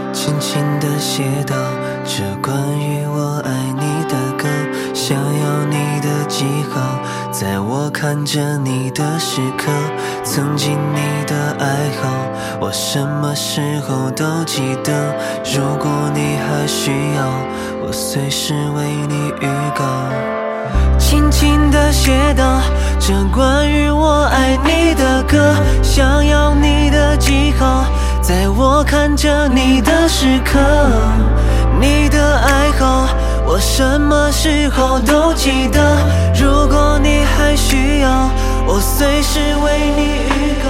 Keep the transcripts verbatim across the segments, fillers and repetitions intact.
轻轻地写到这关于我爱你的歌，想要你的记号，在我看着你的时刻，曾经你的爱好，我什么时候都记得。如果你还需要，我随时为你预告。轻轻地写到这关于我爱你的歌，想要你的记号，在我看着你的时刻，你的爱好，我什么时候都记得。如果你还需要，我随时为你预告。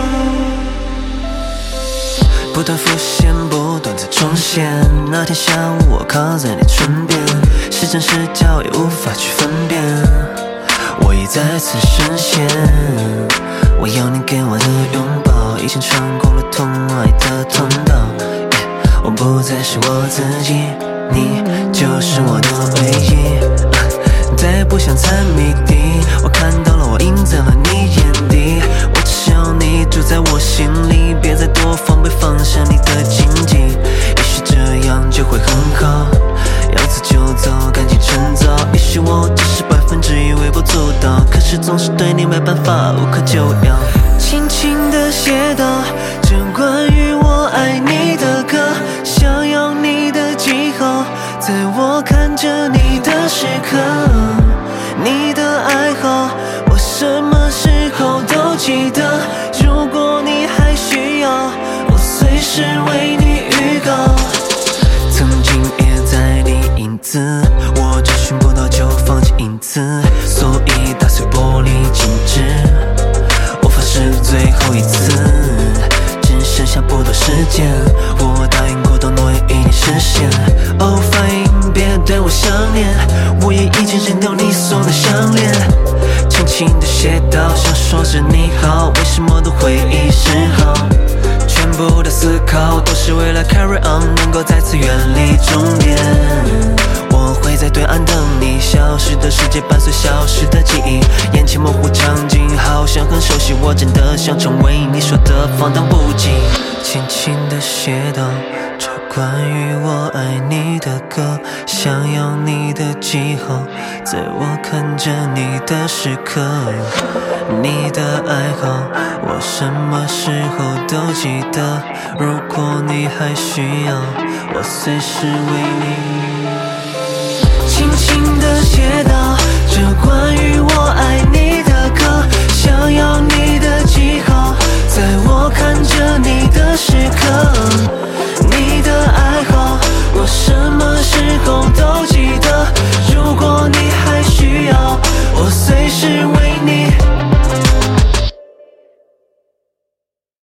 不断浮现，不断再重现，那天下午我靠在你唇边，是真是假也无法去分辨，我已再次深陷。我要你给我的拥抱，已经穿过了痛爱的通道、yeah, 我不再是我自己，你就是我的唯一、uh, 再不想猜谜底，我看到了，我印在了你眼底，我只要你住在我心里，别再多防备，放下你的禁忌，也许这样就会很好，要走就走，赶紧趁早，也许我只是百分之一微不足道，可是总是对你没办法，无可救药。轻轻地写到这关于我爱你的歌，想要你的记号，在我看着你的时刻，你的爱好，我什么时候都记得。如果你还需要，我随时为你预告。曾经也在你影子，我找寻不到就放弃影子，所以打碎玻璃静止，我发誓最后一次，只剩下不多时间，我答应过的诺言一定实现。哦，反应别对我想念，我也已经扔掉你送的项链，轻轻地写到想说着你好，为什么都会遗失好，全部的思考都是为了 carry on， 能够再次远离终点。我会在对岸等你，消失的世界伴随消失的记忆，眼前模糊场景好像很熟悉，我真的想成为你说的放荡不羁。轻轻地写到这关于我爱你的歌，想要你的记号，在我看着你的时刻，你的爱好，我什么时候都记得。如果你还需要，我随时为你。轻轻地写到这关于我爱你的歌，想要你的记号，在我看